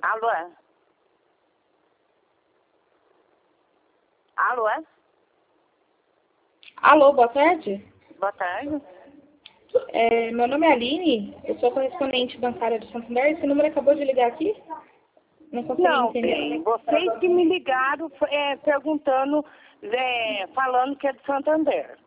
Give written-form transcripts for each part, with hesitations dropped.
Alô, é? Alô, é? Alô, boa tarde. Boa tarde. Meu nome é Aline, eu sou correspondente bancária do Santander. Esse número acabou de ligar aqui? Não consegui Não, entender. vocês que me ligaram perguntando, falando que é do Santander.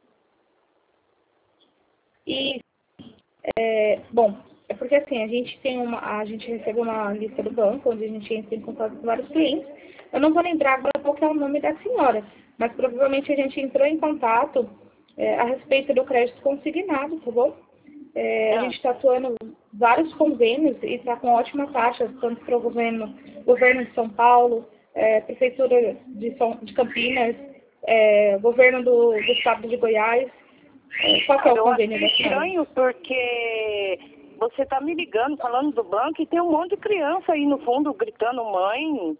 E, bom, é porque assim, a gente recebeu uma lista do banco, onde a gente entra em contato com vários clientes. Eu não vou lembrar agora qual que é o nome da senhora, mas provavelmente a gente entrou em contato a respeito do crédito consignado, tá bom? A gente está atuando vários convênios e está com ótima taxa, tanto para o governo de São Paulo, Prefeitura de Campinas, governo do estado de Goiás. Qual que é o convênio da senhora? Estranho porque você está me ligando, falando do banco, e tem um monte de criança aí no fundo gritando mãe.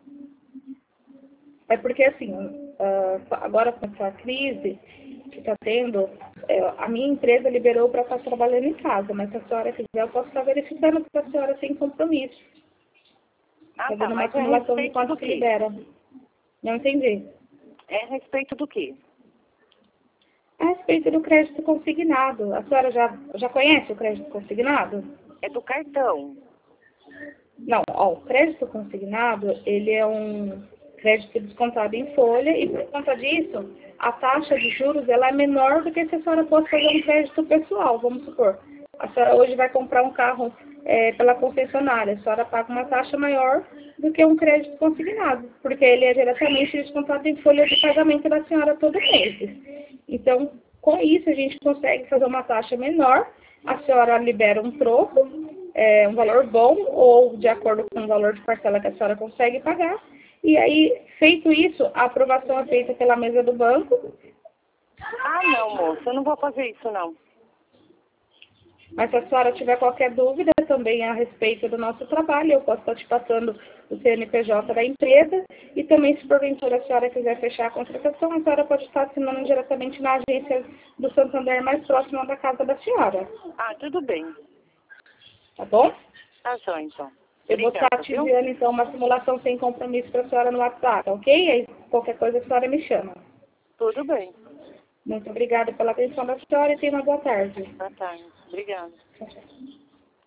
É porque, assim, agora com essa crise que está tendo, a minha empresa liberou para estar trabalhando em casa, mas se a senhora quiser, eu posso estar verificando para a senhora sem compromisso. Fazendo uma Mas é a simulação de respeito quanto do que quê? libera. Não entendi. É a respeito do quê? A respeito do crédito consignado. A senhora já conhece o crédito consignado? É do cartão. Não, ó, o crédito consignado, ele é um crédito descontado em folha e por conta disso, a taxa de juros ela é menor do que se a senhora fosse fazer um crédito pessoal, vamos supor. A senhora hoje vai comprar um carro pela concessionária, a senhora paga uma taxa maior do que um crédito consignado, porque ele é diretamente descontado em folha de pagamento da senhora todo mês. Então, com isso, a gente consegue fazer uma taxa menor, a senhora libera um troco, um valor bom, ou de acordo com o valor de parcela que a senhora consegue pagar. E aí, feito isso, a aprovação é feita pela mesa do banco. Não, moça, eu não vou fazer isso, não. Mas se a senhora tiver qualquer dúvida também a respeito do nosso trabalho, eu posso estar te passando o CNPJ da empresa. E também, se porventura a senhora quiser fechar a contratação, a senhora pode estar assinando diretamente na agência do Santander mais próxima da casa da senhora. Tudo bem. Tá bom? Tá só, então. Eu vou estar te enviando, então, uma simulação sem compromisso para a senhora no WhatsApp, ok? Aí, qualquer coisa, a senhora me chama. Tudo bem. Muito obrigada pela atenção da senhora e tenha uma boa tarde. Boa tarde. Obrigada. Tchau, tchau.